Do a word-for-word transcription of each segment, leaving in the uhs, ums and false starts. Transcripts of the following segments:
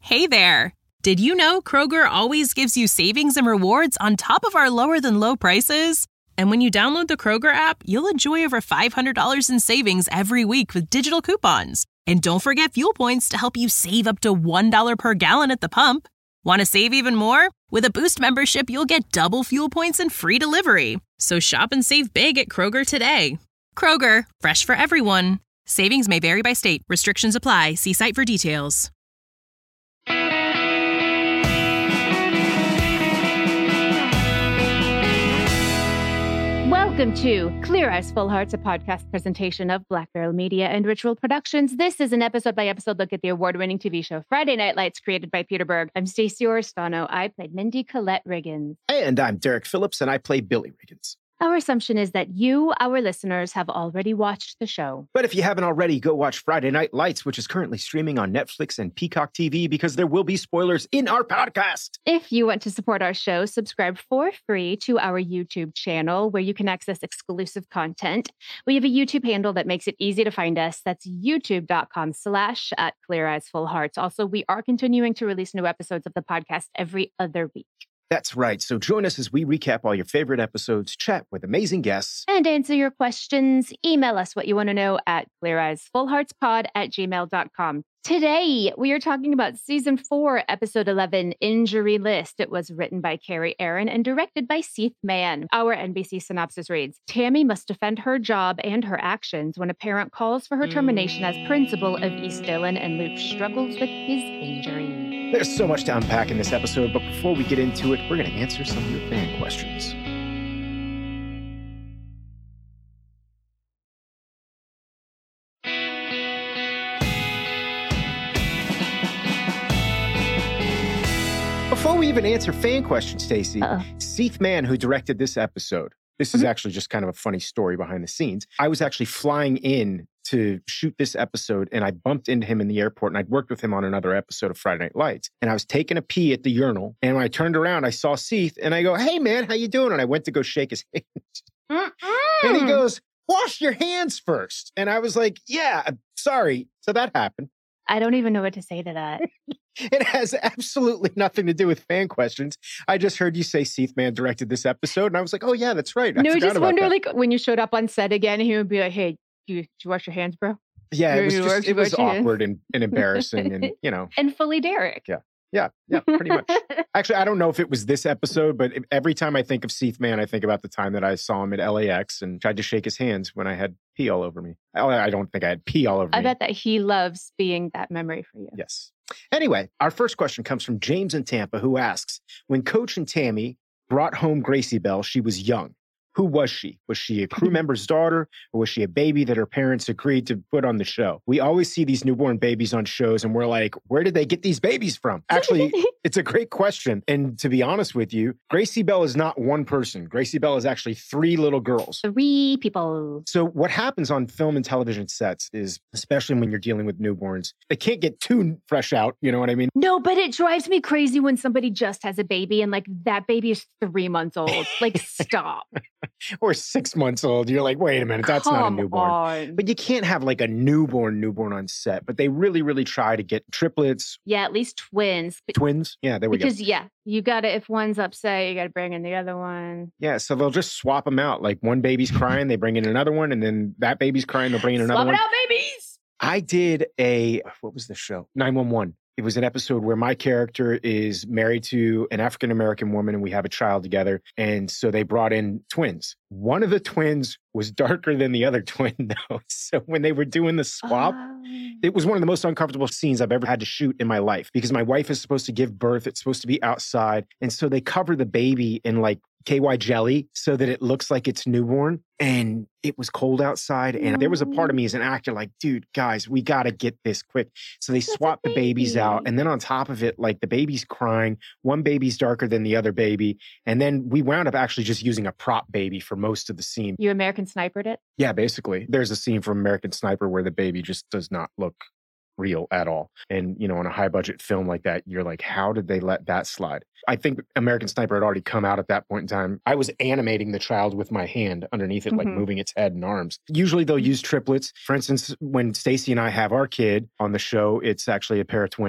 Hey there! Did you know Kroger always gives you savings and rewards on top of our lower-than-low prices? And when you download the Kroger app, you'll enjoy over five hundred dollars in savings every week with digital coupons. And don't forget fuel points to help you save up to one dollar per gallon at the pump. Want to save even more? With a Boost membership, you'll get double fuel points and free delivery. So shop and save big at Kroger today. Kroger, fresh for everyone. Savings may vary by state. Restrictions apply. See site for details. Welcome to Clear Eyes, Full Hearts, a podcast presentation of Black Barrel Media and Ritual Productions. This is an episode-by-episode look at the award-winning T V show Friday Night Lights, created by Peter Berg. I'm Stacey Oristano. I played Mindy Colette Riggins. And I'm Derek Phillips, and I play Billy Riggins. Our assumption is that you, our listeners, have already watched the show. But if you haven't already, go watch Friday Night Lights, which is currently streaming on Netflix and Peacock T V, because there will be spoilers in our podcast. If you want to support our show, subscribe for free to our YouTube channel, where you can access exclusive content. We have a YouTube handle that makes it easy to find us. That's youtube.com slash at Clear Eyes Full Hearts. Also, we are continuing to release new episodes of the podcast every other week. That's right. So join us as we recap all your favorite episodes, chat with amazing guests, and answer your questions. Email us what you want to know at cleareyesfullheartspod at gmail dot com. Today, we are talking about Season four, Episode eleven, Injury List. It was written by Carrie Aaron and directed by Seth Mann. Our N B C synopsis reads, Tammy must defend her job and her actions when a parent calls for her termination as principal of East Dillon, and Luke struggles with his injury. There's so much to unpack in this episode, but before we get into it, we're going to answer some of your fan questions. Before we even answer fan questions, Stacey, Seth Mann, who directed this episode, this is mm-hmm. actually just kind of a funny story behind the scenes. I was actually flying in to shoot this episode, and I bumped into him in the airport, and I'd worked with him on another episode of Friday Night Lights. And I was taking a pee at the urinal, and when I turned around, I saw Seth, and I go, hey, man, how you doing? And I went to go shake his hand. Mm-mm. And he goes, wash your hands first. And I was like, yeah, sorry. So that happened. I don't even know what to say to that. It has absolutely nothing to do with fan questions. I just heard you say Seth Mann directed this episode, and I was like, oh, yeah, that's right. I no, I just wonder, that. like, when you showed up on set again, he would be like, hey, do you, do you wash your hands, bro? Yeah, you, it was you just, work, it was awkward and, and, and embarrassing and, you know. And fully Derek. Yeah. Yeah, yeah, pretty much. Actually, I don't know if it was this episode, but every time I think of Seth Mann, I think about the time that I saw him at L A X and tried to shake his hands when I had pee all over me. I don't think I had pee all over I me. I bet that he loves being that memory for you. Yes. Anyway, our first question comes from James in Tampa, who asks, when Coach and Tammy brought home Gracie Belle, she was young. Who was she? Was she a crew member's daughter, or was she a baby that her parents agreed to put on the show? We always see these newborn babies on shows, and we're like, where did they get these babies from? Actually, it's a great question. And to be honest with you, Gracie Belle is not one person. Gracie Belle is actually three little girls. Three people. So what happens on film and television sets is, especially when you're dealing with newborns, they can't get too fresh out. You know what I mean? No, but it drives me crazy when somebody just has a baby and like that baby is three months old. Like, stop. Or six months old. You're like, wait a minute, that's Come not a newborn. On. But you can't have like a newborn newborn on set. But they really, really try to get triplets. Yeah, at least twins. Twins? Yeah, there we because, go. Because, yeah, you got to, if one's upset, you got to bring in the other one. Yeah, so they'll just swap them out. Like one baby's crying, they bring in another one. And then that baby's crying, they'll bring in another Swap one. Swap it out, babies! I did a, what was the show? nine one one. It was an episode where my character is married to an African-American woman and we have a child together. And so they brought in twins. One of the twins was darker than the other twin, though. So when they were doing the swap, oh. It was one of the most uncomfortable scenes I've ever had to shoot in my life because my wife is supposed to give birth. It's supposed to be outside. And so they cover the baby in like K Y jelly so that it looks like it's newborn. And it was cold outside. And there was a part of me as an actor like, dude, guys, we got to get this quick. So they swapped the babies out. And then on top of it, like the baby's crying. One baby's darker than the other baby. And then we wound up actually just using a prop baby for most of the scene. You American Snipered it? Yeah, basically. There's a scene from American Sniper where the baby just does not look real at all. And, you know, on a high budget film like that, you're like, how did they let that slide? I think American Sniper had already come out at that point in time. I was animating the child with my hand underneath it, mm-hmm. like moving its head and arms. Usually they'll use triplets. For instance, when Stacey and I have our kid on the show, it's actually a pair of twins.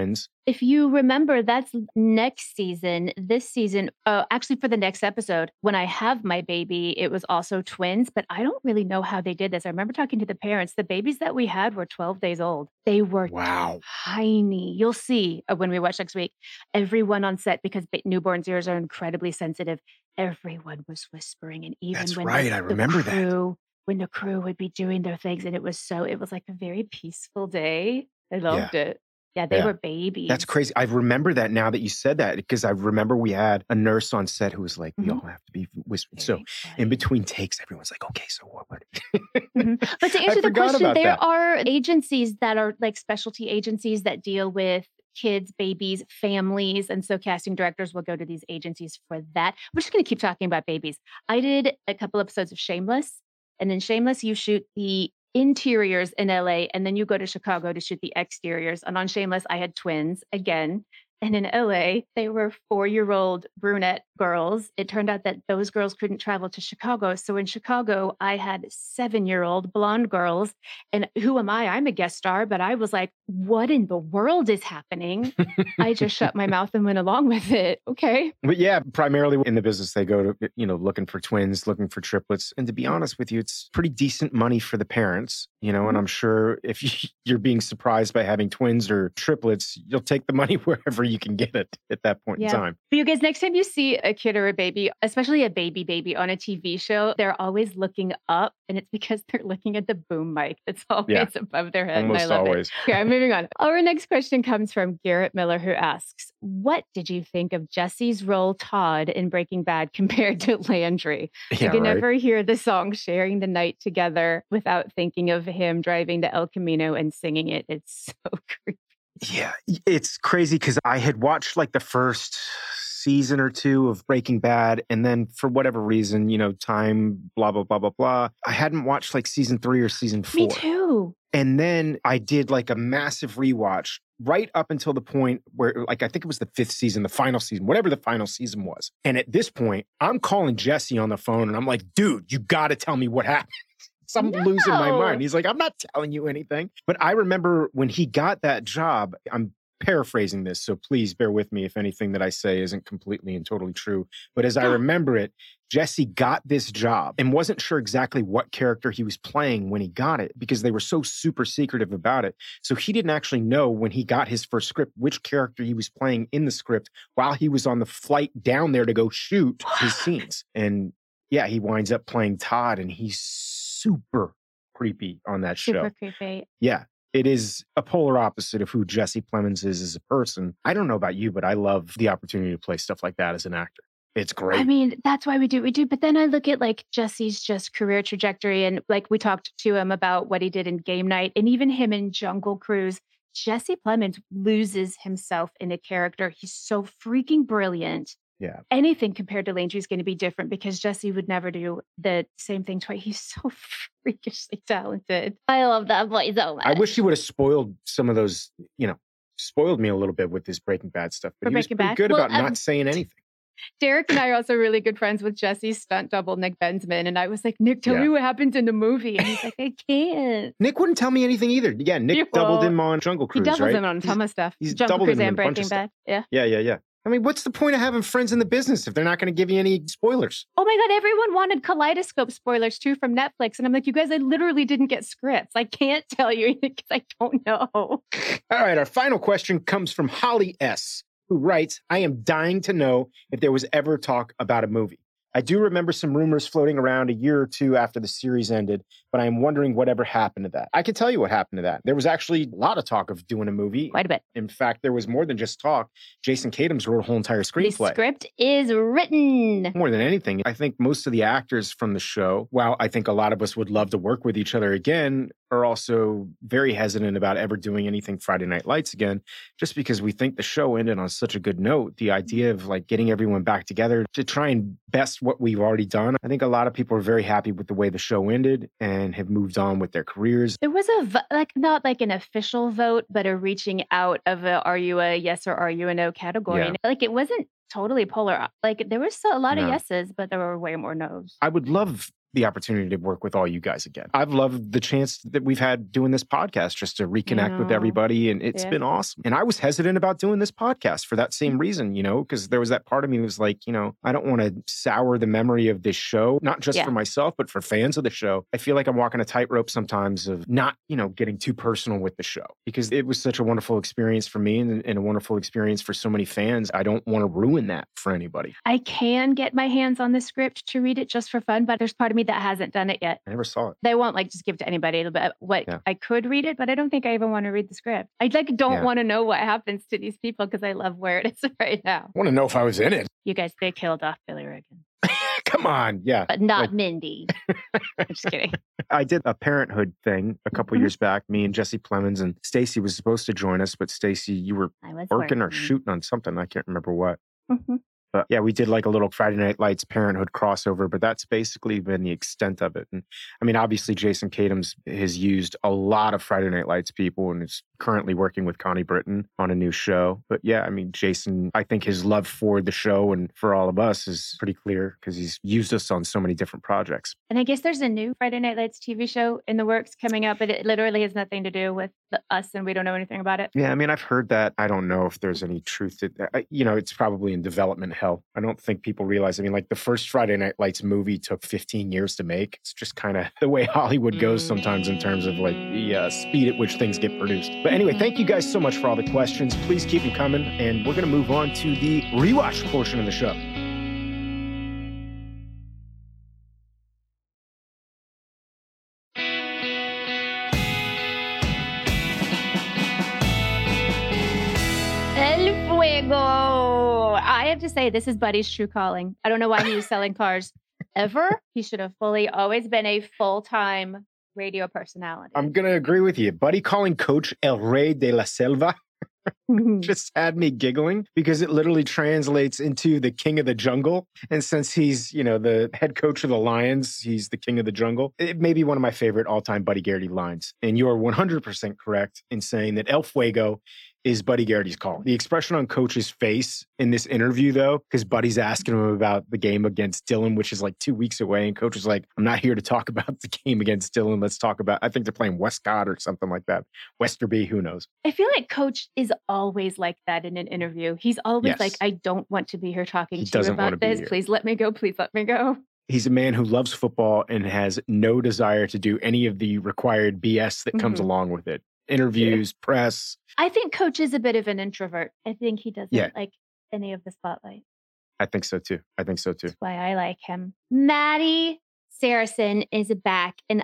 If you remember, that's next season. This season, uh, actually for the next episode, when I have my baby, it was also twins, but I don't really know how they did this. I remember talking to the parents. The babies that we had were twelve days old. They were Wow. tiny. You'll see uh, when we watch next week. Everyone on set, because ba- newborns' ears are incredibly sensitive, everyone was whispering. And even That's when right. the, I the remember that. crew, when the crew would be doing their things, and it was so, it was like a very peaceful day. I Yeah. loved it. Yeah, they Yeah. were That's babies. crazy. I remember that now that you said that, because I remember we had a nurse on set who was like, we Mhm. all have to be whispered. So Very in funny. between takes, everyone's like, okay, so what? what? Mhm. But to I answer the forgot question, about there that. are agencies that are like specialty agencies that deal with kids, babies, families. And so casting directors will go to these agencies for that. We're just going to keep talking about babies. I did a couple episodes of Shameless. And in Shameless, you shoot the interiors in L A, and then you go to Chicago to shoot the exteriors. And on Shameless, I had twins again. And in L A, they were four-year-old brunette girls. It turned out that those girls couldn't travel to Chicago. So in Chicago, I had seven-year-old blonde girls. And who am I? I'm a guest star, but I was like, what in the world is happening? I just shut my mouth and went along with it. Okay. But yeah, primarily in the business, they go to, you know, looking for twins, looking for triplets. And to be honest with you, it's pretty decent money for the parents, you know, and Mhm. I'm sure if you- you're being surprised by having twins or triplets, you'll take the money wherever you can get it at that point in Yeah. time. But you guys, next time you see a kid or a baby, especially a baby baby on a T V show, they're always looking up, and it's because they're looking at the boom mic that's always above their head. And I Almost love always. it. Okay, I'm moving on. Our next question comes from Garrett Miller, who asks, what did you think of Jesse's role, Todd, in Breaking Bad compared to Landry? Yeah, I can right. never hear the song Sharing the Night Together without thinking of him driving to El Camino and singing it. It's so creepy. Yeah, it's crazy because I had watched like the first season or two of Breaking Bad, and then for whatever reason, you know, time, blah, blah, blah, blah, blah. I hadn't watched like season three or season four. Me too. And then I did like a massive rewatch right up until the point where, like, I think it was the fifth season, the final season, whatever the final season was. And at this point, I'm calling Jesse on the phone and I'm like, dude, you got to tell me what happened. So I'm No. losing my mind. He's like, I'm not telling you anything. But I remember when he got that job, I'm paraphrasing this, so please bear with me if anything that I say isn't completely and totally true. But as I Yeah. remember it, Jesse got this job and wasn't sure exactly what character he was playing when he got it because they were so super secretive about it. So he didn't actually know when he got his first script which character he was playing in the script while he was on the flight down there to go shoot his scenes. And yeah, he winds up playing Todd, and he's super creepy on that show. Super creepy. Yeah. It is a polar opposite of who Jesse Plemons is as a person. I don't know about you, but I love the opportunity to play stuff like that as an actor. It's great. I mean, that's why we do what we do. But then I look at like Jesse's just career trajectory, and like we talked to him about what he did in Game Night, and even him in Jungle Cruise. Jesse Plemons loses himself in a character. He's so freaking brilliant. Yeah. Anything compared to Landry is going to be different because Jesse would never do the same thing twice. He's so freakishly talented. I love that boy so much. I wish he would have spoiled some of those, you know, spoiled me a little bit with his Breaking Bad stuff. But For he was Breaking pretty Bad? good Well, about um, not saying anything. Derek and I are also really good friends with Jesse's stunt double, Nick Bensman. And I was like, Nick, tell Yeah. me what happens in the movie. And he's like, I can't. Nick wouldn't tell me anything either. Yeah, Nick He doubled won't. him on Jungle He Cruise, doubles right? him on a ton of stuff. he's Jungle doubled Cruise him in and a bunch Breaking of stuff. Bad. Yeah. Yeah, yeah, yeah. I mean, what's the point of having friends in the business if they're not going to give you any spoilers? Oh my God, everyone wanted Kaleidoscope spoilers too from Netflix. And I'm like, you guys, I literally didn't get scripts. I can't tell you anything because I don't know. All right, our final question comes from Holly S., who writes, I am dying to know if there was ever talk about a movie. I do remember some rumors floating around a year or two after the series ended, but I am wondering whatever happened to that. I can tell you what happened to that. There was actually a lot of talk of doing a movie. Quite a bit. In fact, there was more than just talk. Jason Katims wrote a whole entire The screenplay. script is written. More than anything, I think most of the actors from the show, while I think a lot of us would love to work with each other again, are also very hesitant about ever doing anything Friday Night Lights again, just because we think the show ended on such a good note. The idea of like getting everyone back together to try and best what we've already done. I think a lot of people are very happy with the way the show ended and have moved on with their careers. There was a, vo- like, not like an official vote, but a reaching out of a, are you a yes or are you a no category. Yeah. And, like, it wasn't totally polar. Like, there was a lot of No. yeses, but there were way more no's. I would love the opportunity to work with all you guys again. I've loved the chance that we've had doing this podcast just to reconnect with everybody. And it's yeah. been awesome. And I was hesitant about doing this podcast for that same reason, you know, because there was that part of me that was like, you know, I don't want to sour the memory of this show, not just yeah. for myself, but for fans of the show. I feel like I'm walking a tightrope sometimes of not, you know, getting too personal with the show because it was such a wonderful experience for me and, and a wonderful experience for so many fans. I don't want to ruin that for anybody. I can get my hands on the script to read it just for fun, but there's part of me that hasn't done it yet. I never saw it. They won't like just give it to anybody. But what yeah. I could read it, but I don't think I even want to read the script. I like don't yeah. want to know what happens to these people because I love where it is right now. I want to know if I was in it. You guys, they killed off Billy Regan. Come on, yeah. But not like, Mindy. I'm just kidding. I did a Parenthood thing a couple mm-hmm. years back. Me and Jesse Plemons and Stacey was supposed to join us, but Stacey, you were working, working or shooting on something. I can't remember what. Mm-hmm. But yeah, we did like a little Friday Night Lights Parenthood crossover, but that's basically been the extent of it. And I mean, obviously, Jason Katims has used a lot of Friday Night Lights people and is currently working with Connie Britton on a new show. But yeah, I mean, Jason, I think his love for the show and for all of us is pretty clear because he's used us on so many different projects. And I guess there's a new Friday Night Lights T V show in the works coming up, but it literally has nothing to do with the, us and we don't know anything about it. Yeah, I mean, I've heard that. I don't know if there's any truth to that. You know, it's probably in development hell. I don't think people realize. I mean, like the first Friday Night Lights movie took fifteen years to make. It's just kind of the way Hollywood goes sometimes in terms of like the uh, speed at which things get produced. But anyway, thank you guys so much for all the questions. Please keep them coming. And we're going to move on to the rewatch portion of the show. El Fuego. I have to say, this is Buddy's true calling. I don't know why he was selling cars ever. He should have fully always been a full-time radio personality. I'm going to agree with you. Buddy calling Coach El Rey de la Selva just had me giggling because it literally translates into the king of the jungle. And since he's, you know, the head coach of the Lions, he's the king of the jungle. It may be one of my favorite all-time Buddy Garrity lines. And you are one hundred percent correct in saying that El Fuego is Buddy Garrity's call. The expression on Coach's face in this interview, though, because Buddy's asking him about the game against Dillon, which is like two weeks away. And Coach is like, I'm not here to talk about the game against Dillon. Let's talk about, I think they're playing Westcott or something like that. Westerby, who knows? I feel like Coach is always like that in an interview. He's always yes. like, I don't want to be here talking he to you about this. Please let me go. Please let me go. He's a man who loves football and has no desire to do any of the required B S that comes mm-hmm. along with it. Interviews, yeah. press. I think Coach is a bit of an introvert. I think he doesn't yeah. like any of the spotlight. I think so too. I think so too. That's why I like him. Maddie Saracen is back and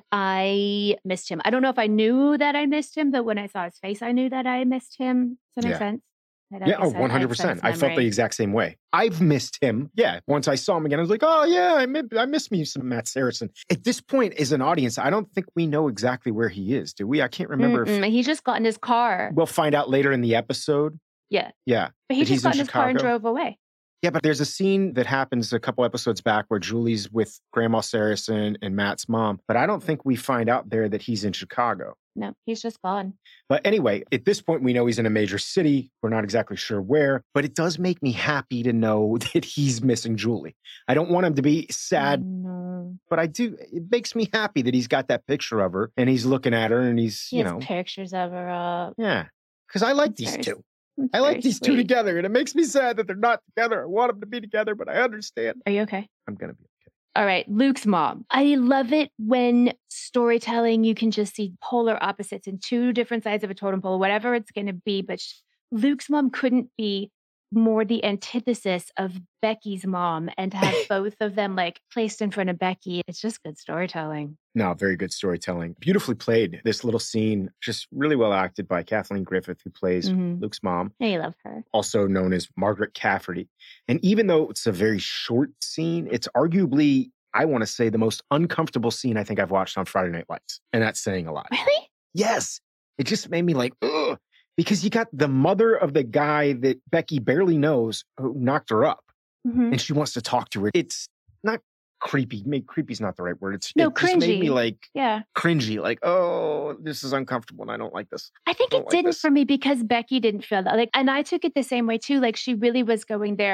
I missed him. I don't know if I knew that I missed him, but when I saw his face, I knew that I missed him. Does that make yeah. sense? Yeah, oh, one hundred percent. I felt the exact same way. I've missed him. Yeah. Once I saw him again, I was like, oh, yeah, I, miss, I miss me some Matt Saracen. At this point, as an audience, I don't think we know exactly where he is, do we? I can't remember. If... He just got in his car. We'll find out later in the episode. Yeah. Yeah. But he just got in his car and drove away. Yeah, but there's a scene that happens a couple episodes back where Julie's with Grandma Saracen and Matt's mom. But I don't think we find out there that he's in Chicago. No, he's just gone. But anyway, at this point, we know he's in a major city. We're not exactly sure where, but it does make me happy to know that he's missing Julie. I don't want him to be sad, no. but I do. It makes me happy that he's got that picture of her and he's looking at her and he's, he you has know. pictures of her up. Yeah, because I like these very, two. I like these sweet. two together, and it makes me sad that they're not together. I want them to be together, but I understand. Are you okay? I'm going to be okay. All right, Luke's mom. I love it when storytelling, you can just see polar opposites in two different sides of a totem pole, whatever it's going to be. But Luke's mom couldn't be more the antithesis of Becky's mom, and to have both of them like placed in front of Becky. It's just good storytelling. No, very good storytelling. Beautifully played. This little scene, just really well acted by Kathleen Griffith, who plays mm-hmm. Luke's mom. I love her. Also known as Margaret Cafferty. And even though it's a very short scene, it's arguably, I want to say, the most uncomfortable scene I think I've watched on Friday Night Lights. And that's saying a lot. Really? Yes. It just made me like, ugh. Because you got the mother of the guy that Becky barely knows who knocked her up. Mm-hmm. And she wants to talk to her. It's not creepy. Maybe creepy's not the right word. It's no, it cringy. Just made me like yeah. cringy. Like, oh, this is uncomfortable and I don't like this. I think I it like didn't this. for me because Becky didn't feel that. Like, and I took it the same way too. Like she really was going there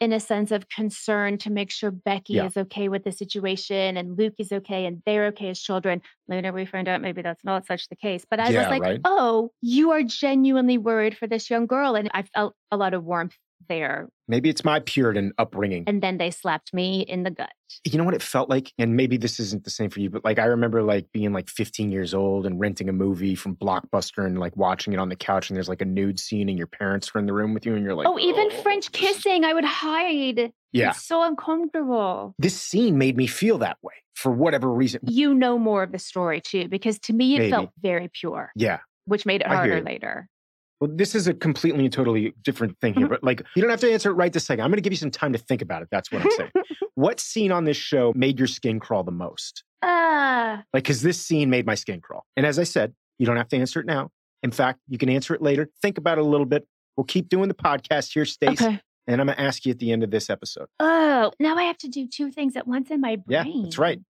in a sense of concern to make sure Becky Yeah. is okay with the situation and Luke is okay and they're okay as children. Later we find out maybe that's not such the case. But I was Yeah, like, right. oh, you are genuinely worried for this young girl. And I felt a lot of warmth there. Maybe it's my Puritan upbringing. And then they slapped me in the gut. You know what it felt like? And maybe this isn't the same for you, but like I remember like being like fifteen years old and renting a movie from Blockbuster and like watching it on the couch and there's like a nude scene and your parents are in the room with you and you're like, Oh, even oh, French kissing, I would hide. Yeah. It's so uncomfortable. This scene made me feel that way for whatever reason. You know more of the story too, because to me it Maybe. felt very pure, Yeah. which made it I hear harder you. later. Well, this is a completely and totally different thing here, but like, you don't have to answer it right this second. I'm going to give you some time to think about it. That's what I'm saying. What scene on this show made your skin crawl the most? Ah, Like, because this scene made my skin crawl. And as I said, you don't have to answer it now. In fact, you can answer it later. Think about it a little bit. We'll keep doing the podcast here, Stace. okay. And I'm going to ask you at the end of this episode. Oh, now I have to do two things at once in my Yeah, brain. that's right.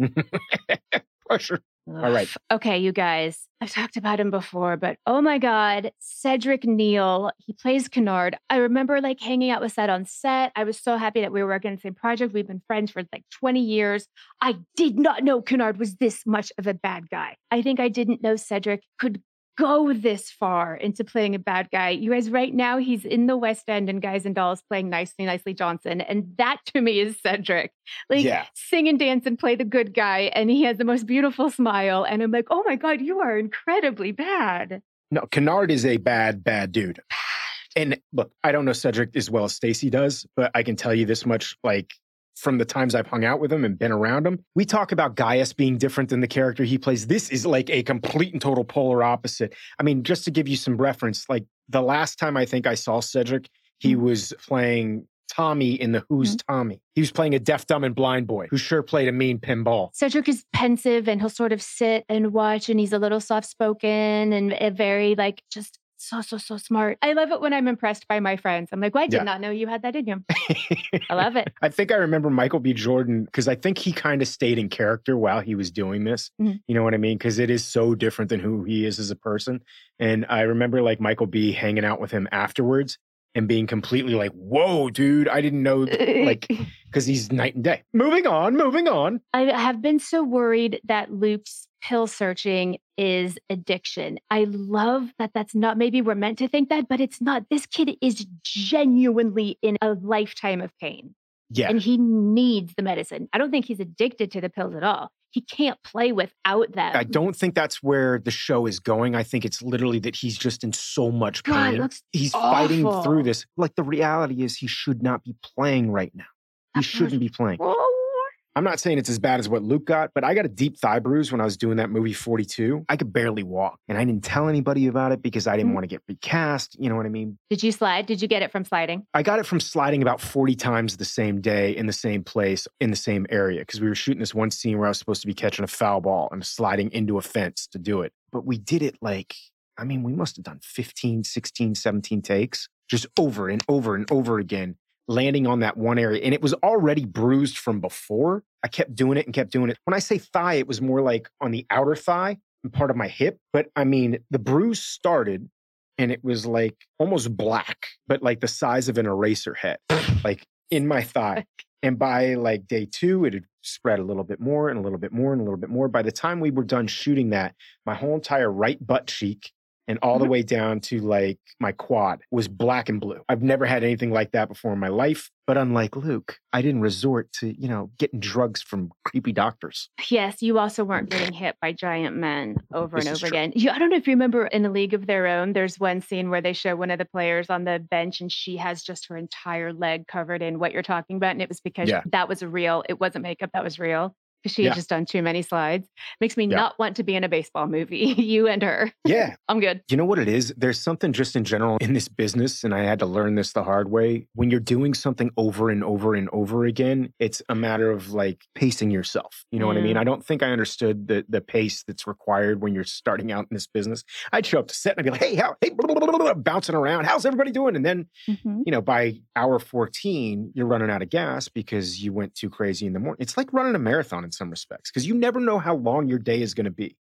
Pressure. All right. Okay, you guys, I've talked about him before, but oh my God, Cedric Neal, he plays Kennard. I remember like hanging out with Seth on set. I was so happy that we were working on the same project. We've been friends for like twenty years. I did not know Kennard was this much of a bad guy. I think I didn't know Cedric could go this far into playing a bad guy. You guys, right now, he's in the West End in Guys and Dolls playing Nicely, Nicely Johnson. And that to me is Cedric. Like, Yeah. sing and dance and play the good guy. And he has the most beautiful smile. And I'm like, oh my God, you are incredibly bad. No, Kennard is a bad, bad dude. And look, I don't know Cedric as well as Stacey does, but I can tell you this much, like, from the times I've hung out with him and been around him, we talk about Gaius being different than the character he plays. This is like a complete and total polar opposite. I mean, just to give you some reference, like the last time I think I saw Cedric, he Mm. was playing Tommy in the Who's Mm. Tommy. He was playing a deaf, dumb, and blind boy who sure played a mean pinball. Cedric is pensive and he'll sort of sit and watch and he's a little soft spoken and a very like just so, so, so smart. I love it when I'm impressed by my friends. I'm like, well, I did Yeah. not know you had that in you. I love it. I think I remember Michael B. Jordan because I think he kind of stayed in character while he was doing this. Mhm. You know what I mean? Because it is so different than who he is as a person. And I remember like Michael B. hanging out with him afterwards and being completely like, whoa, dude, I didn't know, like, because he's night and day. Moving on, moving on. I have been so worried that Luke's pill searching is addiction. I love that that's not, maybe we're meant to think that, but it's not. This kid is genuinely in a lifetime of pain Yeah. and he needs the medicine. I don't think he's addicted to the pills at all. He can't play without them. I don't think that's where the show is going. I think it's literally that he's just in so much God, it pain. looks He's awful. fighting through this. Like the reality is he should not be playing right now. He shouldn't be playing. Oh, I'm not saying it's as bad as what Luke got, but I got a deep thigh bruise when I was doing that movie forty-two. I could barely walk. And I didn't tell anybody about it because I didn't Mm. want to get recast. You know what I mean? did you slide? Did you get it from sliding? I got it from sliding about forty times the same day in the same place in the same area because we were shooting this one scene where I was supposed to be catching a foul ball and sliding into a fence to do it. But we did it like, I mean, we must have done fifteen, sixteen, seventeen takes just over and over and over again, landing on that one area. And it was already bruised from before. I kept doing it and kept doing it. When I say thigh, it was more like on the outer thigh and part of my hip. But I mean, the bruise started and it was like almost black, but like the size of an eraser head, like in my thigh. And by like day two, it had spread a little bit more and a little bit more and a little bit more. By the time we were done shooting that, my whole entire right butt cheek and all the way down to like my quad was black and blue. I've never had anything like that before in my life. But unlike Luke, I didn't resort to, you know, getting drugs from creepy doctors. Yes, you also weren't getting hit by giant men over This and is over true. again. You, I don't know if you remember in A League of Their Own, there's one scene where they show one of the players on the bench and she has just her entire leg covered in what you're talking about. And it was because Yeah. that was real. It wasn't makeup, that was real. Because she Yeah. had just done too many slides. Makes me Yeah. not want to be in a baseball movie. You and her. Yeah. I'm good. You know what it is? There's something just in general in this business, and I had to learn this the hard way. When you're doing something over and over and over again, it's a matter of like pacing yourself. You know what I mean? Mm. I don't think I understood the the pace that's required when you're starting out in this business. I'd show up to set and I'd be like, hey, how, hey, blah, blah, blah, blah, blah, bouncing around. How's everybody doing? And then, Mhm. you know, by hour fourteen, you're running out of gas because you went too crazy in the morning. It's like running a marathon in some respects because you never know how long your day is going to be.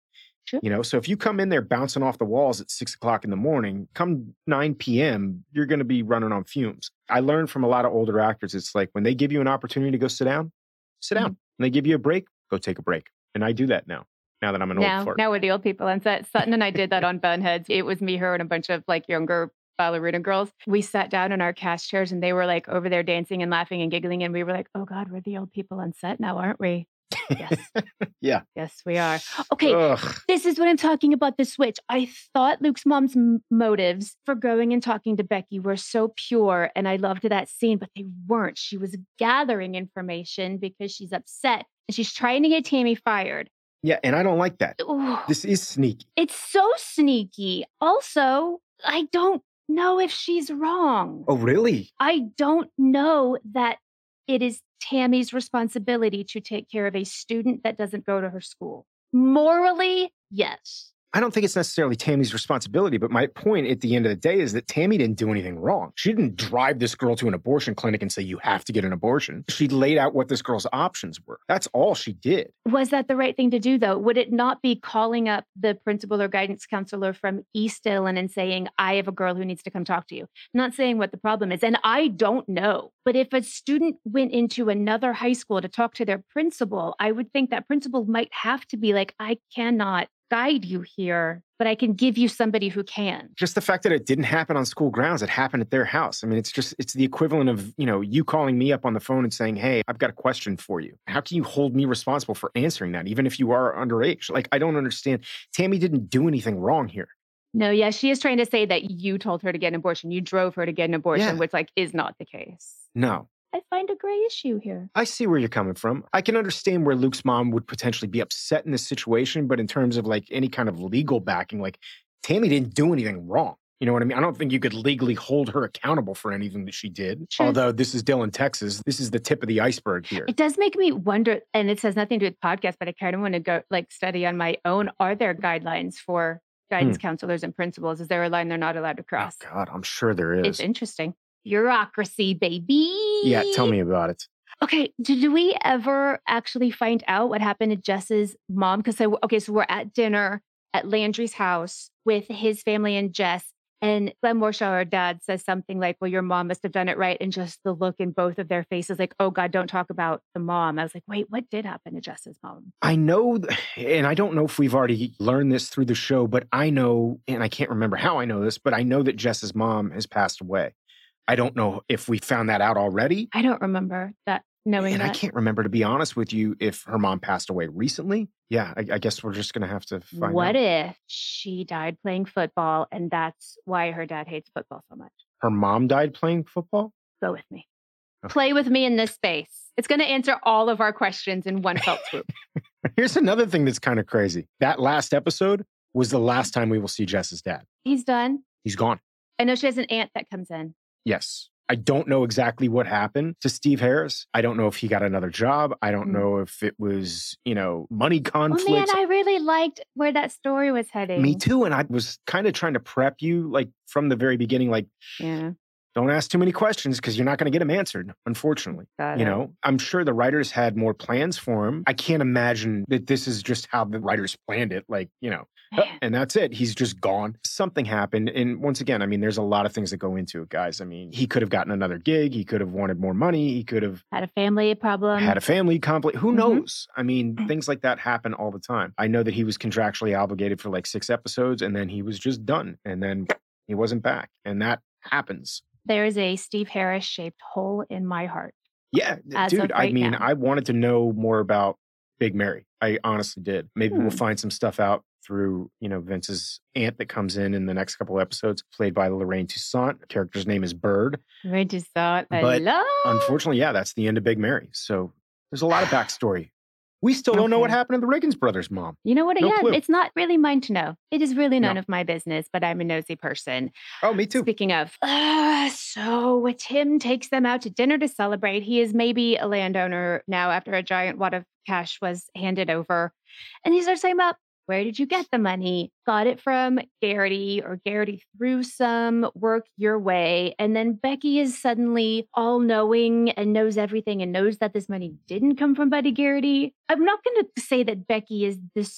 Sure. You know, so if you come in there bouncing off the walls at six o'clock in the morning, come nine p.m., you're going to be running on fumes. I learned from a lot of older actors, it's like when they give you an opportunity to go sit down, sit down. Mhm. When they give you a break, go take a break. And I do that now, now that I'm an Now, old fart. now we're the old people on set. Sutton and I did that on Boneheads. It was me, her, and a bunch of like younger ballerina girls. We sat down in our cast chairs and they were like over there dancing and laughing and giggling. And we were like, oh God, we're the old people on set now, aren't we? Yes. Yeah. Yes, we are. Okay. Ugh. This is what I'm talking about, the switch. I thought Luke's mom's m- motives for going and talking to Becky were so pure, and I loved that scene, but they weren't. She was gathering information because she's upset, and she's trying to get Tammy fired. Yeah, and I don't like that. Ooh, This is sneaky. it's so sneaky. Also, I don't know if she's wrong. Oh, really? I don't know that it is Tammy's responsibility to take care of a student that doesn't go to her school. Morally, yes. I don't think it's necessarily Tammy's responsibility, but my point at the end of the day is that Tammy didn't do anything wrong. She didn't drive this girl to an abortion clinic and say, you have to get an abortion. She laid out what this girl's options were. That's all she did. Was that the right thing to do, though? Would it not be calling up the principal or guidance counselor from East Dillon and saying, I have a girl who needs to come talk to you? I'm not saying what the problem is, and I don't know. But if a student went into another high school to talk to their principal, I would think that principal might have to be like, I cannot guide you here, but I can give you somebody who can. Just the fact that it didn't happen on school grounds, it happened at their house. I mean, it's just, it's the equivalent of, you know, you calling me up on the phone and saying, hey, I've got a question for you. How can you hold me responsible for answering that, even if you are underage? Like, I don't understand. Tammy didn't do anything wrong here. No, yeah, she is trying to say that you told her to get an abortion. You drove her to get an abortion, Yeah. which like is not the case. No. I find a gray issue here. I see where you're coming from. I can understand where Luke's mom would potentially be upset in this situation, but in terms of like any kind of legal backing, like Tammy didn't do anything wrong. You know what I mean? I don't think you could legally hold her accountable for anything that she did. Sure. Although this is Dillon, Texas. This is the tip of the iceberg here. It does make me wonder, and this has nothing to do with podcasts, but I kind of want to go like study on my own. Are there guidelines for guidance counselors and principals? Is there a line they're not allowed to Hmm. Oh, cross? God, I'm sure there is. It's interesting. Bureaucracy, baby. Yeah, tell me about it. Okay, did we ever actually find out what happened to Jess's mom? Because, okay, so we're at dinner at Landry's house with his family and Jess. And Glenn Morshaw, our dad, says something like, well, your mom must have done it right. And just the look in both of their faces, like, oh, God, don't talk about the mom. I was like, wait, what did happen to Jess's mom? I know, and I don't know if we've already learned this through the show, but I know, and I can't remember how I know this, but I know that Jess's mom has passed away. I don't know if we found that out already. I don't remember that, knowing And that. I can't remember, to be honest with you, if her mom passed away recently. Yeah, I, I guess we're just going to have to find What out. if she died playing football and that's why her dad hates football so much? Her mom died playing football? Go with me. Okay. Play with me in this space. It's going to answer all of our questions in one fell swoop. Here's another thing that's kind of crazy. That last episode was the last time we will see Jess's dad. He's done. He's gone. I know she has an aunt that comes in. Yes. I don't know exactly what happened to Steve Harris. I don't know if he got another job. I don't Mm. know if it was, you know, money Oh man, conflicts. I really liked where that story was heading. Me too. And I was kind of trying to prep you, like, from the very beginning, like, Yeah. don't ask too many questions because you're not going to get them answered, unfortunately. Got You it. know, I'm sure the writers had more plans for him. I can't imagine that this is just how the writers planned it. Like, you know, Man. and that's it. He's just gone. Something happened. And once again, I mean, there's a lot of things that go into it, guys. I mean, he could have gotten another gig. He could have wanted more money. He could have Had a family problem. had a family conflict. Who Mhm. knows? I mean, things like that happen all the time. I know that he was contractually obligated for like six episodes and then he was just done. And then he wasn't back. And that happens. There is a Steve Harris shaped hole in my heart. Yeah, As dude, of I right mean, now. I wanted to know more about Big Mary. I honestly did. Maybe we'll Hmm. find some stuff out through, you know, Vince's aunt that comes in in the next couple episodes, played by Lorraine Toussaint. The character's name is Bird. I just thought, But hello? Unfortunately, yeah, that's the end of Big Mary. So there's a lot of backstory. We still don't know what Okay. happened to the Riggins brothers' mom. You know what? No yeah, clue. it's not really mine to know. It is really none No. of my business, but I'm a nosy person. Oh, me too. Speaking of, uh, so Tim takes them out to dinner to celebrate. He is maybe a landowner now after a giant wad of cash was handed over. And he starts saying about, where did you get the money? Got it from Garrity, or Garrity threw some work your way. And then Becky is suddenly all knowing and knows everything and knows that this money didn't come from Buddy Garrity. I'm not going to say that Becky is this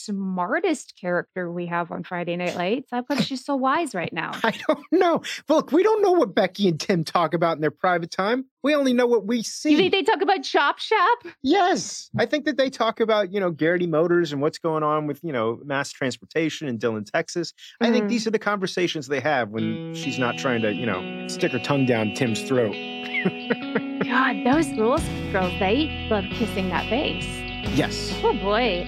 smartest character we have on Friday Night Lights. How come she's so wise right now? I don't know. Look, we don't know what Becky and Tim talk about in their private time. We only know what we see. You think they talk about Chop Shop? Yes. I think that they talk about, you know, Garrity Motors and what's going on with, you know, mass transportation in Dillon, Texas. I mm. think these are the conversations they have when she's not trying to, you know, stick her tongue down Tim's throat. God, those rules girls, they love kissing that face. Yes. Oh, boy.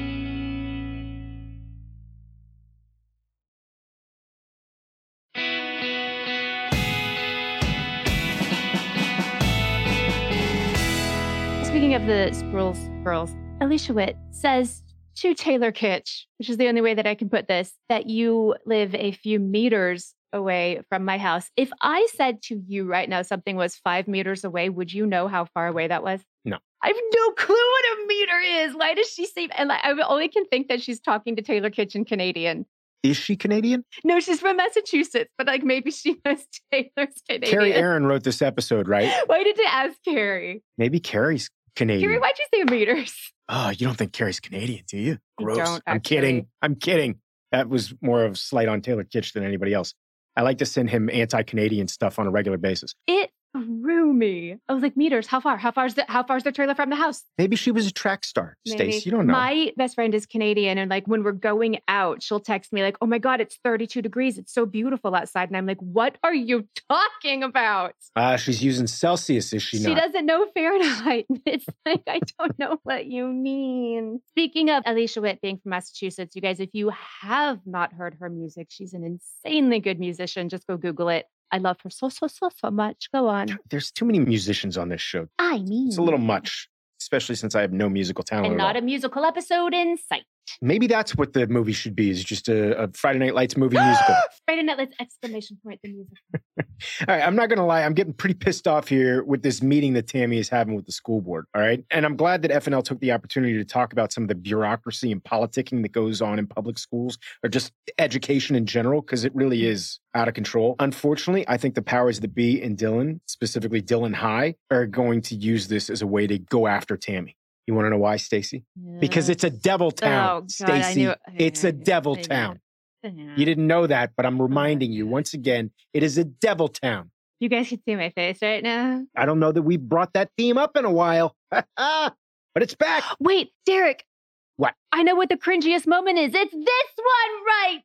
Speaking of the Sproul's girls, Alicia Witt says to Taylor Kitsch, which is the only way that I can put this, that you live a few meters away from my house. If I said to you right now something was five meters away, would you know how far away that was? No. I have no clue what a meter is. Why does she say? And I only can think that she's talking to Taylor Kitsch in Canadian. Is she Canadian? No, she's from Massachusetts, but like maybe she knows Taylor's Canadian. Carrie Aaron wrote this episode, right? Why did you ask Carrie? Maybe Carrie's Canadian. Carrie, why'd you say meters? Oh, you don't think Carrie's Canadian, do you? Gross. I don't, I'm kidding. I'm kidding. That was more of a slight on Taylor Kitsch than anybody else. I like to send him anti-Canadian stuff on a regular basis. It threw me. I was like, meters, how far? How far is the how far is the trailer from the house? Maybe she was a track star, Stace. You don't know. My best friend is Canadian, and like when we're going out, she'll text me like, "Oh my God, it's thirty-two degrees. It's so beautiful outside." And I'm like, "What are you talking about?" Uh, she's using Celsius, is she, she not? She doesn't know Fahrenheit. It's like, I don't know what you mean. Speaking of Alicia Witt being from Massachusetts, you guys, if you have not heard her music, she's an insanely good musician. Just go Google it. I love her so, so, so, so much. Go on. There's too many musicians on this show. I mean. It's a little much, especially since I have no musical talent and at not all. a musical episode in sight. Maybe that's what the movie should be, is just a, a Friday Night Lights movie musical. Friday Night Lights, exclamation point, the musical. All right, I'm not going to lie. I'm getting pretty pissed off here with this meeting that Tammy is having with the school board, all right? And I'm glad that F N L took the opportunity to talk about some of the bureaucracy and politicking that goes on in public schools, or just education in general, because it really is out of control. Unfortunately, I think the powers that be in Dillon, specifically Dillon High, are going to use this as a way to go after Tammy. You want to know why, Stacey? Yes. Because it's a devil town, oh, Stacey. It's a devil I town. You didn't know that, but I'm reminding you once again, it is a devil town. You guys can see my face right now. I don't know that we've brought that theme up in a while, but it's back. Wait, Derek. What? I know what the cringiest moment is. It's this one right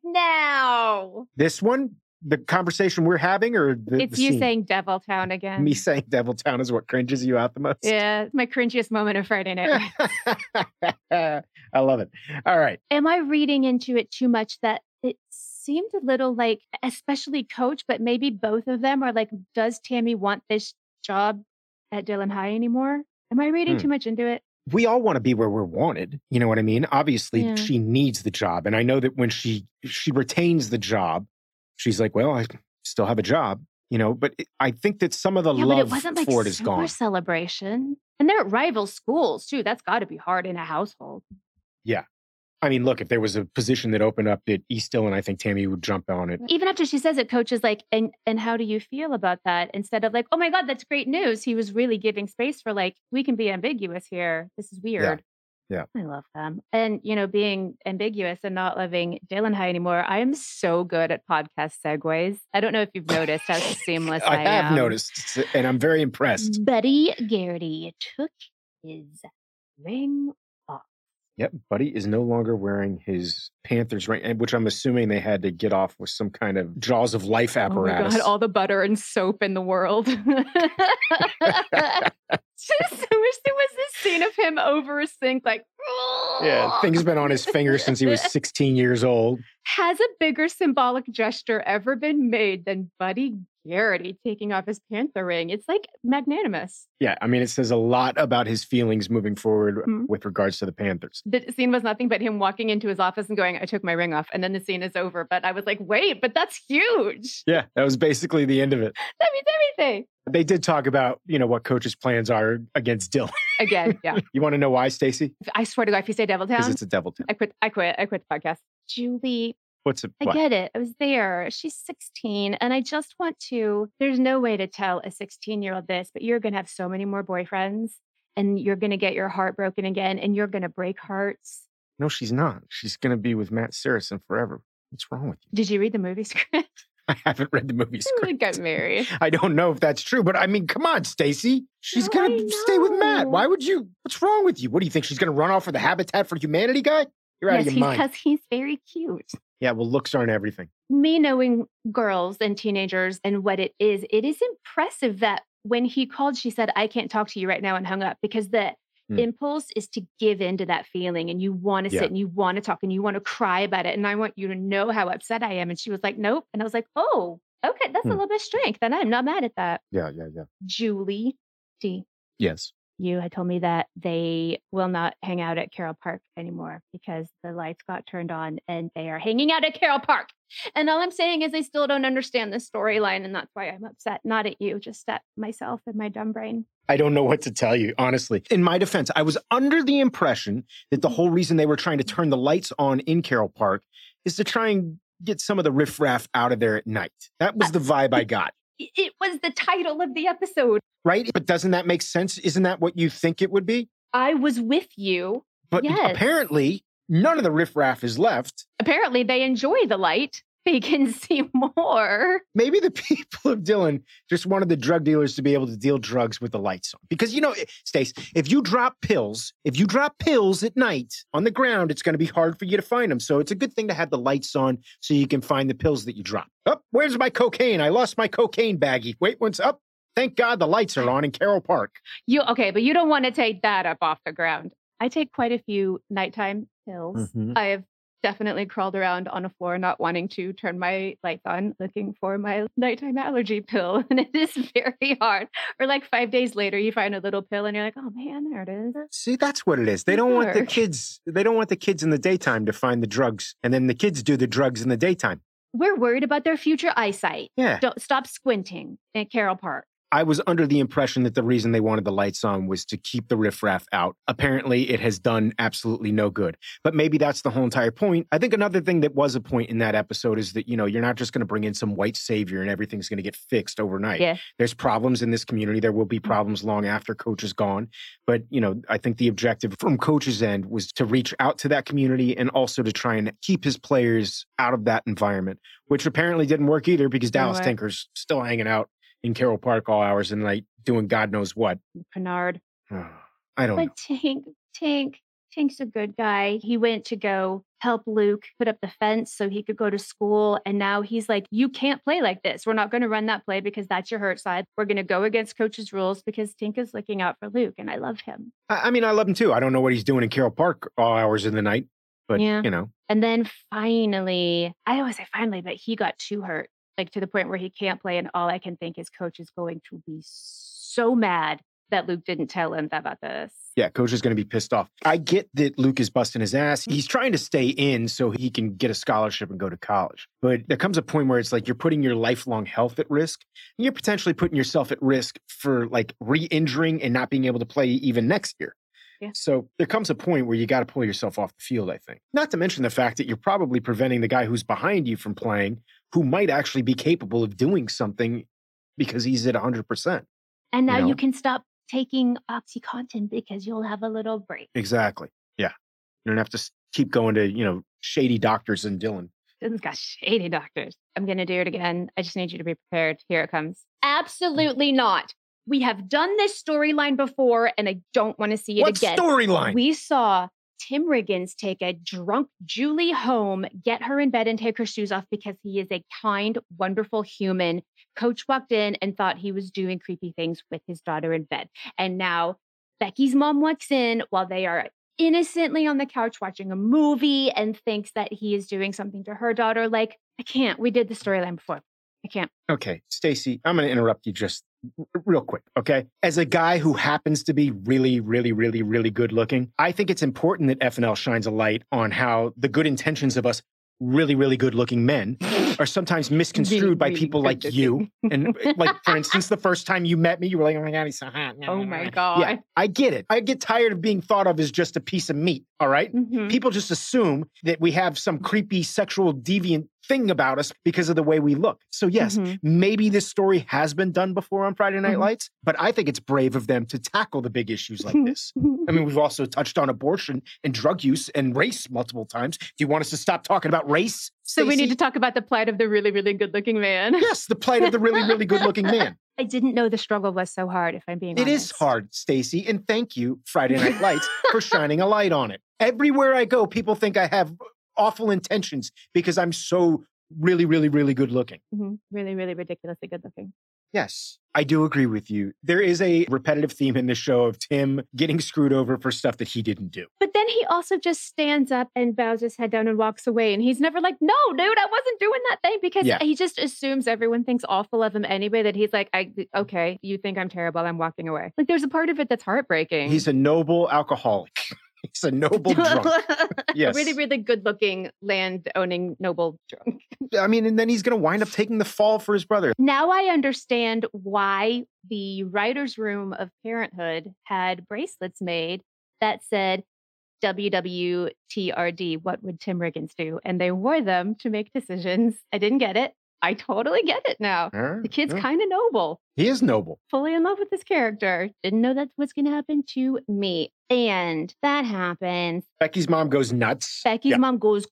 now. This one? The conversation we're having, or the, it's the you scene? saying Devil Town again? Me saying Devil Town is what cringes you out the most? Yeah, it's my cringiest moment of Friday night. I love it. All right. Am I reading into it too much that it seemed a little like, especially Coach, but maybe both of them are like, does Tammy want this job at Dillon High anymore? Am I reading hmm. too much into it? We all want to be where we're wanted. You know what I mean? Obviously, yeah. she needs the job. And I know that when she she retains the job, she's like, well, I still have a job, you know, but it, I think that some of the yeah, love but it wasn't like for it is gone. Summer celebration. And they're at rival schools, too. That's got to be hard in a household. Yeah. I mean, look, if there was a position that opened up at East Dillon, I think Tammy would jump on it. Even after she says it, Coach is like, and, and how do you feel about that? Instead of like, oh my God, that's great news. He was really giving space for like, we can be ambiguous here. This is weird. Yeah. Yeah. I love them. And, you know, being ambiguous and not loving Dillon High anymore, I am so good at podcast segues. I don't know if you've noticed how seamless I, I am. I have am. noticed, and I'm very impressed. Buddy Garrity took his ring off. Yep. Buddy is no longer wearing his Panthers ring, which I'm assuming they had to get off with some kind of Jaws of Life apparatus. Oh my God, all the butter and soap in the world. Just I wish there was this scene of him over a sink, like, yeah, thing's been on his finger since he was sixteen years old. Has a bigger symbolic gesture ever been made than Buddy Garrity taking off his Panther ring? It's like magnanimous. Yeah, I mean, it says a lot about his feelings moving forward mm-hmm. with regards to the Panthers. The scene was nothing but him walking into his office and going, I took my ring off, and then the scene is over. But I was like, wait, but that's huge. Yeah, that was basically the end of it. That means everything. They did talk about, you know, what Coach's plans are against Dillon. Again, yeah. You want to know why, Stacey? I swear to God, if you say Devil Town. Because it's a Devil Town. I quit, I quit, I quit the podcast. Julie. What's it? I what? get it. I was there. She's sixteen. And I just want to, there's no way to tell a sixteen-year-old this, but you're going to have so many more boyfriends and you're going to get your heart broken again and you're going to break hearts No, she's not. She's going to be with Matt Saracen forever. What's wrong with you? Did you read the movie script? I haven't read the movie script. They got married. I don't know if that's true, but I mean, come on, Stacey. She's No, going I to stay with Matt. know. Why would you? What's wrong with you? What do you think? She's going to run off with the Habitat for Humanity guy? You're out Yes, of he's your mind. because he's very cute. Yeah, well, looks aren't everything. Me knowing girls and teenagers and what it is, it is impressive that when he called, she said, I can't talk to you right now, and hung up, because the Hmm. impulse is to give into that feeling, and you want to Yeah. sit and you want to talk and you want to cry about it. And I want you to know how upset I am. And she was like, nope. And I was like, oh, okay, that's Hmm. a little bit of strength. And I'm not mad at that. Yeah, yeah, yeah. Julie D, Yes. you had told me that they will not hang out at Carroll Park anymore because the lights got turned on and they are hanging out at Carroll Park. And all I'm saying is I still don't understand the storyline, and that's why I'm upset. Not at you, just at myself and my dumb brain. I don't know what to tell you, honestly. In my defense, I was under the impression that the whole reason they were trying to turn the lights on in Carroll Park is to try and get some of the riffraff out of there at night. That was the vibe I got, I- It was the title of the episode. right? But doesn't that make sense? Isn't that what you think it would be? I was with you. But Yes. apparently, none of the riffraff is left. Apparently, they enjoy the light. They can see more. Maybe the people of Dillon just wanted the drug dealers to be able to deal drugs with the lights on. Because, you know, Stace, if you drop pills, if you drop pills at night on the ground, it's going to be hard for you to find them. So it's a good thing to have the lights on so you can find the pills that you drop. Oh, where's my cocaine? I lost my cocaine baggie. Wait, what's up? Thank God the lights are on in Carroll Park. You okay, but you don't want to take that up off the ground. I take quite a few nighttime pills. Mhm. I have definitely crawled around on a floor not wanting to turn my lights on, looking for my nighttime allergy pill. And it is very hard. Or like five days later, you find a little pill and you're like, oh man, there it is. See, that's what it is. They don't want the Dark. kids, they don't want the kids in the daytime to find the drugs. And then the kids do the drugs in the daytime. We're worried about their future eyesight. Yeah. Don't stop squinting at Carroll Park. I was under the impression that the reason they wanted the lights on was to keep the riffraff out. Apparently, it has done absolutely no good. But maybe that's the whole entire point. I think another thing that was a point in that episode is that, you know, you're not just going to bring in some white savior and everything's going to get fixed overnight. Yeah. There's problems in this community. There will be problems long after Coach is gone. But, you know, I think the objective from Coach's end was to reach out to that community and also to try and keep his players out of that environment, which apparently didn't work either because Dallas Right. Tinker's still hanging out in Carroll Park all hours of the night doing God knows what. Bernard. I don't know. But Tink, Tink, Tink's a good guy. He went to go help Luke put up the fence so he could go to school. And now he's like, you can't play like this. We're not going to run that play because that's your hurt side. We're going to go against Coach's rules because Tink is looking out for Luke. And I love him. I, I mean, I love him too. I don't know what he's doing in Carroll Park all hours of the night, but Yeah. you know, And then finally, I always say finally, but he got too hurt, like to the point where he can't play. And all I can think is Coach is going to be so mad that Luke didn't tell him about this. yeah, Coach is going to be pissed off. I get that Luke is busting his ass. He's trying to stay in so he can get a scholarship and go to college. But there comes a point where it's like you're putting your lifelong health at risk. And you're potentially putting yourself at risk for like re-injuring and not being able to play even next year. Yeah. So there comes a point where you got to pull yourself off the field, I think. Not to mention the fact that you're probably preventing the guy who's behind you from playing, who might actually be capable of doing something because he's at one hundred percent. And now You know? you can stop taking OxyContin because you'll have a little break. Exactly. Yeah. You don't have to s- keep going to, you know, shady doctors in Dillon. This got shady doctors. I'm going to do it again. I just need you to be prepared. Here it comes. Absolutely not. We have done this storyline before, and I don't want to see it What again. storyline? We saw Tim Riggins take a drunk Julie home, get her in bed, and take her shoes off because he is a kind, wonderful human. Coach walked in and thought he was doing creepy things with his daughter in bed. And now Becky's mom walks in while they are innocently on the couch watching a movie and thinks that he is doing something to her daughter. Like, I can't. We did the storyline before. I can't. Okay, Stacey, I'm going to interrupt you just r- real quick, okay? As a guy who happens to be really, really, really, really good looking, I think it's important that F N L shines a light on how the good intentions of us really, really good looking men are sometimes misconstrued Really, by really people good like you. And like, for instance, the first time you met me, you were like, oh my God, he's so hot. Oh my God. Yeah, I get it. I get tired of being thought of as just a piece of meat, all right? Mhm. People just assume that we have some creepy sexual deviant thing about us because of the way we look. So yes, Mhm. maybe this story has been done before on Friday Night Mhm. Lights, but I think it's brave of them to tackle the big issues like this. I mean, we've also touched on abortion and drug use and race multiple times. Do you want us to stop talking about race? So we Stacey? need to talk about the plight of the really, really good-looking man. Yes, the plight of the really, really good-looking man. I didn't know the struggle was so hard, if I'm being It honest. is hard, Stacey, and thank you, Friday Night Lights, for shining a light on it. Everywhere I go, people think I have awful intentions because I'm so really, really, really good looking. hmm Really, really ridiculously good-looking. Yes, I do agree with you. There is a repetitive theme in the show of Tim getting screwed over for stuff that he didn't do. But then he also just stands up and bows his head down and walks away. And he's never like, no, dude, I wasn't doing that thing. Because Yeah. he just assumes everyone thinks awful of him anyway, that he's like, I, okay, you think I'm terrible. I'm walking away. Like, there's a part of it that's heartbreaking. He's a noble alcoholic. He's a noble drunk. Yes. A really, really good-looking, land-owning, noble drunk. I mean, and then he's going to wind up taking the fall for his brother. Now I understand why the writer's room of Parenthood had bracelets made that said W W T R D, what would Tim Riggins do? And they wore them to make decisions. I didn't get it. I totally get it now. Uh, The kid's yeah. kind of noble, He is noble. fully in love with this character. Didn't know that's what's going to happen to me. And that happens. Becky's mom goes nuts. Becky's Yeah. mom goes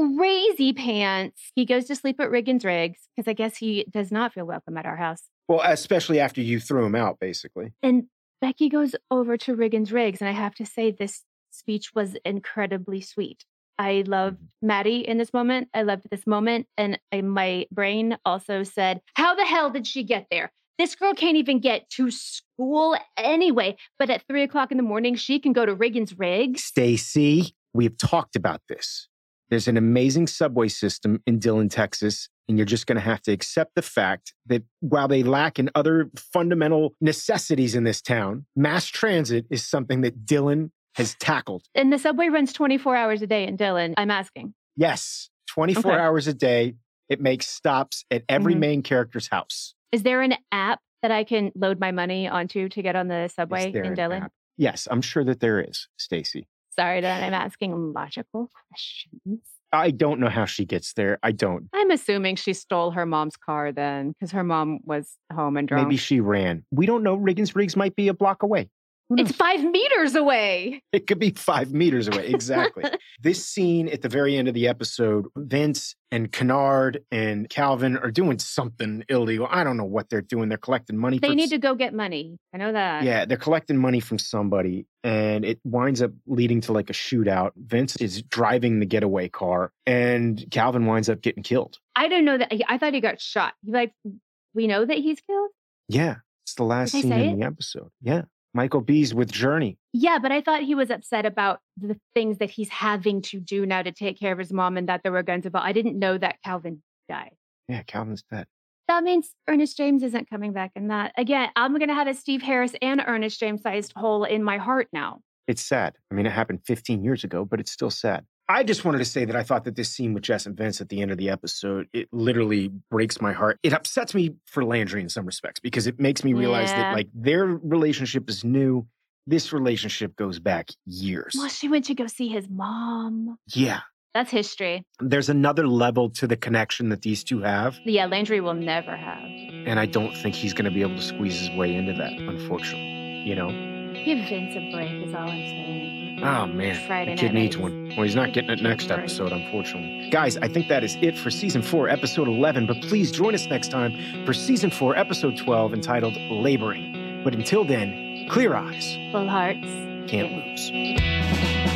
crazy pants. He goes to sleep at Riggins Riggs because I guess he does not feel welcome at our house. Well, especially after you threw him out, basically. And Becky goes over to Riggins Riggs. And I have to say, this speech was incredibly sweet. I loved Maddie in this moment. I loved this moment. And I, my brain also said, how the hell did she get there? This girl can't even get to school anyway. But at three o'clock in the morning, she can go to Riggins Riggs. Stacey, we've talked about this. There's an amazing subway system in Dillon, Texas, and you're just going to have to accept the fact that while they lack in other fundamental necessities in this town, mass transit is something that Dillon has tackled. And the subway runs twenty-four hours a day in Dillon. I'm asking. Yes, twenty-four Okay. hours a day. It makes stops at every Mhm. main character's house. Is there an app that I can load my money onto to get on the subway Is there in an Dillon? app? Yes, I'm sure that there is, Stacey. Sorry that I'm asking logical questions. I don't know how she gets there. I don't. I'm assuming she stole her mom's car then, because her mom was home and drunk. Maybe she ran. We don't know. Riggins Riggs might be a block away. Who It's knows? five meters away. It could be five meters away. Exactly. This scene at the very end of the episode, Vince and Kennard and Calvin are doing something illegal. I don't know what they're doing. They're collecting money. They for need to go get money. I know that. Yeah, they're collecting money from somebody, and it winds up leading to like a shootout. Vince is driving the getaway car, and Calvin winds up getting killed. I didn't know that. I thought he got shot. You like, we know that he's killed? Yeah, it's the last Did they scene say in it? the episode. Yeah, Michael B's with Journey. Yeah, but I thought he was upset about the things that he's having to do now to take care of his mom and that there were guns involved. I didn't know that Calvin died. Yeah, Calvin's dead. That means Ernest James isn't coming back in that. Again, I'm going to have a Steve Harris and Ernest James sized hole in my heart now. It's sad. I mean, it happened fifteen years ago, but it's still sad. I just wanted to say that I thought that this scene with Jess and Vince at the end of the episode, it literally breaks my heart. It upsets me for Landry in some respects because it makes me realize Yeah. that like their relationship is new. This relationship goes back years. Well, she went to go see his mom. Yeah. That's history. There's another level to the connection that these two have. Yeah, Landry will never have. And I don't think he's going to be able to squeeze his way into that, unfortunately. You know? Give Vince a break is all I'm saying. Oh, man. Friday the kid Night needs Lights. one. Well, he's not getting it Give him next a break. episode, unfortunately. Guys, I think that is it for season four, episode eleven. But please join us next time for season four, episode twelve, entitled Laboring. But until then, clear eyes. Full hearts. Can't Yeah. lose.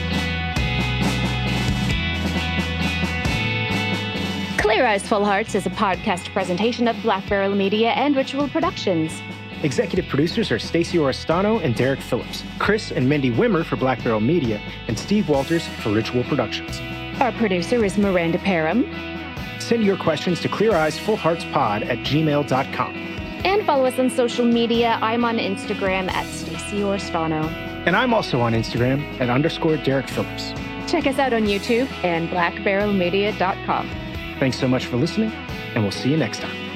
Clear Eyes, Full Hearts is a podcast presentation of Black Barrel Media and Ritual Productions. Executive producers are Stacey Oristano and Derek Phillips, Chris and Mindy Wimmer for Black Barrel Media, and Steve Walters for Ritual Productions. Our producer is Miranda Parham. Send your questions to cleareyesfullheartspod at gmail dot com. And follow us on social media. I'm on Instagram at Stacey Oristano. And I'm also on Instagram at underscore Derek Phillips. Check us out on YouTube and black barrel media dot com. Thanks so much for listening, and we'll see you next time.